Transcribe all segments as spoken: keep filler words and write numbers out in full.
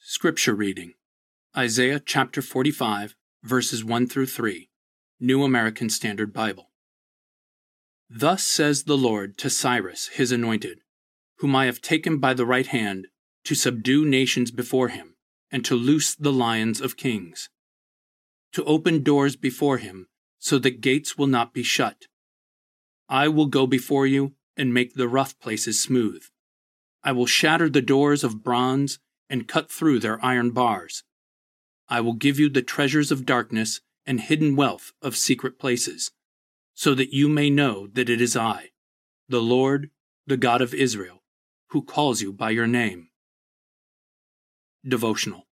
Scripture reading: Isaiah chapter forty-five, verses one through three, New American Standard Bible. Thus says the Lord to Cyrus his anointed, whom I have taken by the right hand, to subdue nations before him, and to loose the lions of kings, to open doors before him, so that gates will not be shut. I will go before you, and make the rough places smooth. I will shatter the doors of bronze, and cut through their iron bars. I will give you the treasures of darkness and hidden wealth of secret places, so that you may know that it is I, the Lord, the God of Israel, who calls you by your name. Devotional.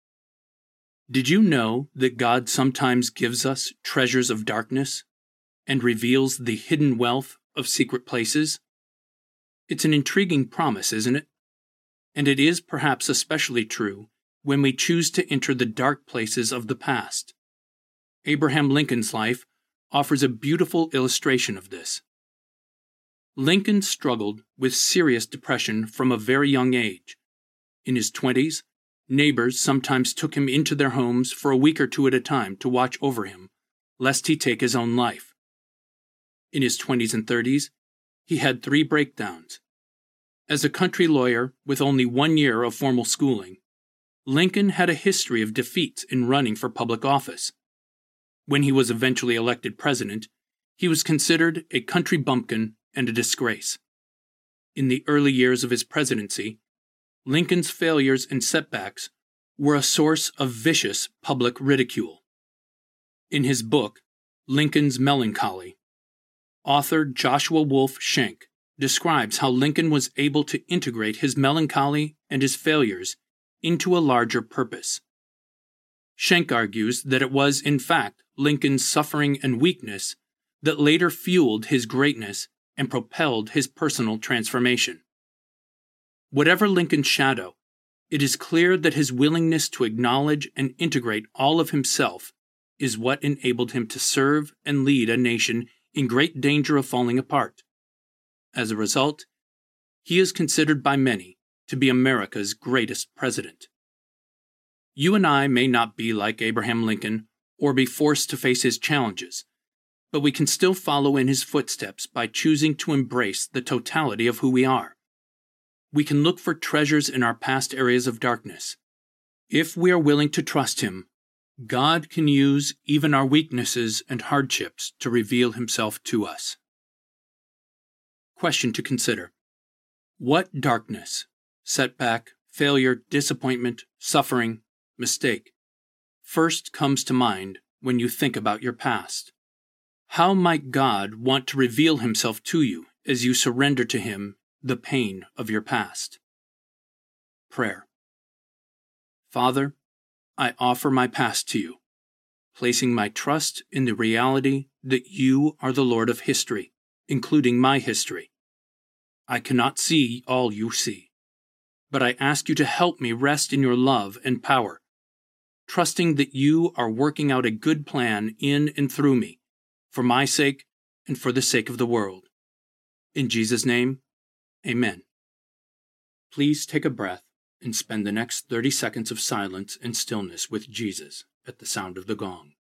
Did you know that God sometimes gives us treasures of darkness and reveals the hidden wealth of secret places? It's an intriguing promise, isn't it? And it is perhaps especially true when we choose to enter the dark places of the past. Abraham Lincoln's life offers a beautiful illustration of this. Lincoln struggled with serious depression from a very young age. In his twenties, neighbors sometimes took him into their homes for a week or two at a time to watch over him, lest he take his own life. In his twenties and thirties, he had three breakdowns. As a country lawyer with only one year of formal schooling, Lincoln had a history of defeats in running for public office. When he was eventually elected president, he was considered a country bumpkin and a disgrace. In the early years of his presidency, Lincoln's failures and setbacks were a source of vicious public ridicule. In his book, Lincoln's Melancholy, author Joshua Wolf Shenk describes how Lincoln was able to integrate his melancholy and his failures into a larger purpose. Shenk argues that it was, in fact, Lincoln's suffering and weakness that later fueled his greatness and propelled his personal transformation. Whatever Lincoln's shadow, it is clear that his willingness to acknowledge and integrate all of himself is what enabled him to serve and lead a nation in great danger of falling apart. As a result, he is considered by many to be America's greatest president. You and I may not be like Abraham Lincoln or be forced to face his challenges, but we can still follow in his footsteps by choosing to embrace the totality of who we are. We can look for treasures in our past areas of darkness. If we are willing to trust him, God can use even our weaknesses and hardships to reveal himself to us. Question to consider: what darkness, setback, failure, disappointment, suffering, mistake first comes to mind when you think about your past? How might God want to reveal himself to you as you surrender to him the pain of your past? Prayer. Father, I offer my past to you, placing my trust in the reality that you are the Lord of history, including my history. I cannot see all you see, but I ask you to help me rest in your love and power, trusting that you are working out a good plan in and through me, for my sake and for the sake of the world. In Jesus' name, amen. Please take a breath and spend the next thirty seconds of silence and stillness with Jesus at the sound of the gong.